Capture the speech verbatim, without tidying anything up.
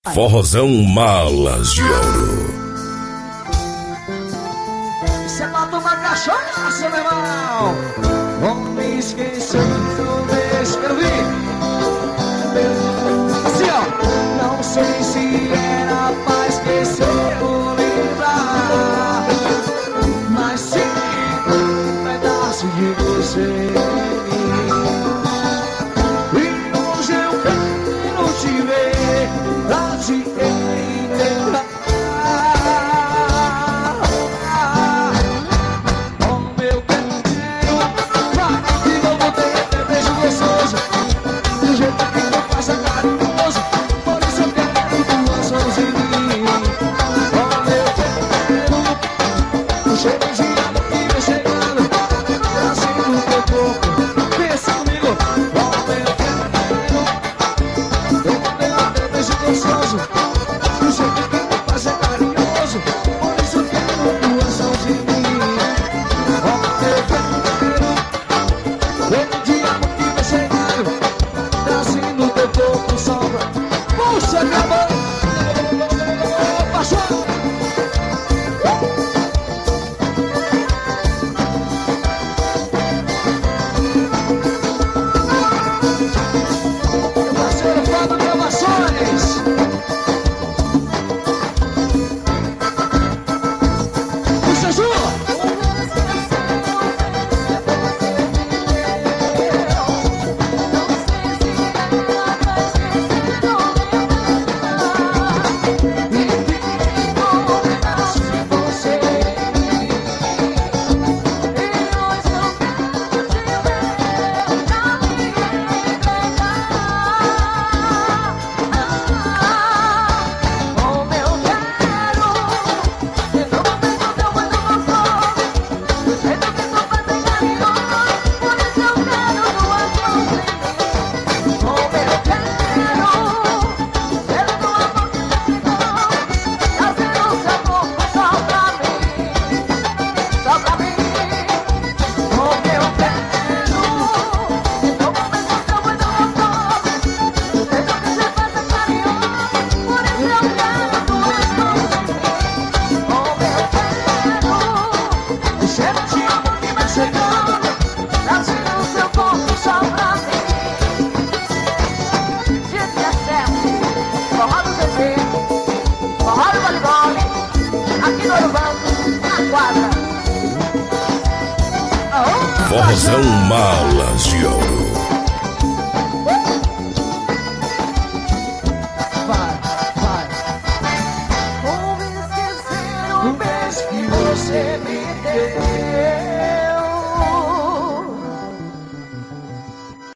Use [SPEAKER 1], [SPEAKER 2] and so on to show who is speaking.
[SPEAKER 1] Forrozão Malas de Ouro.
[SPEAKER 2] Você mata uma cachaça, meu irmão. Não me esqueceu, deixa eu vir. Assim, ó. Não sei se era pra esquecer ou lembrar, mas sim um pedaço de você. E hoje eu quero te ver pra te encontrar.
[SPEAKER 1] Forrozão Malas de Ouro.
[SPEAKER 2] Vai, vai. Como esquecer o beijo que você me deu?